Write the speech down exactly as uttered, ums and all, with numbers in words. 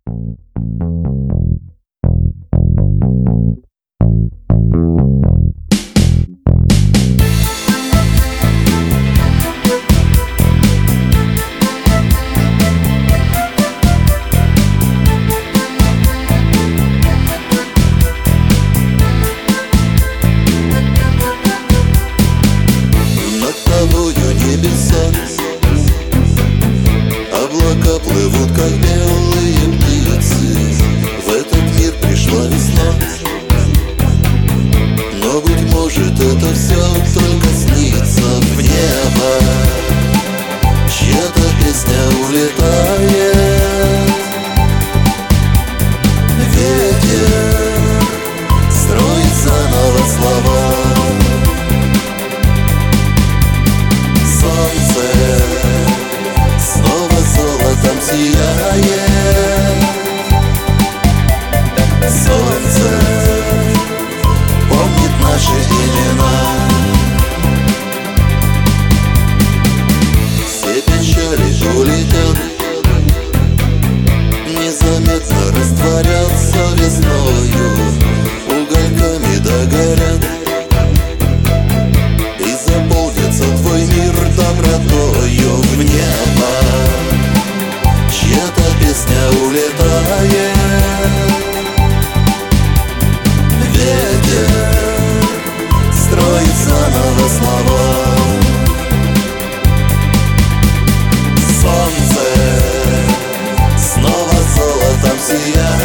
Облака плывут, как белые птицы. В этот мир пришла весна, но, быть может, это все только снится. В небо чья-то песня улетает. Ветер строит заново слова. Солнце снова золотом сияет. Солнце помнит наши имена. Все печали улетят, незаметно растворятся весною. Угольками догорят и заполнится твой мир добротою. В небо чья-то песня улетает. Ветер строит заново слова. Солнце снова золотом сияет.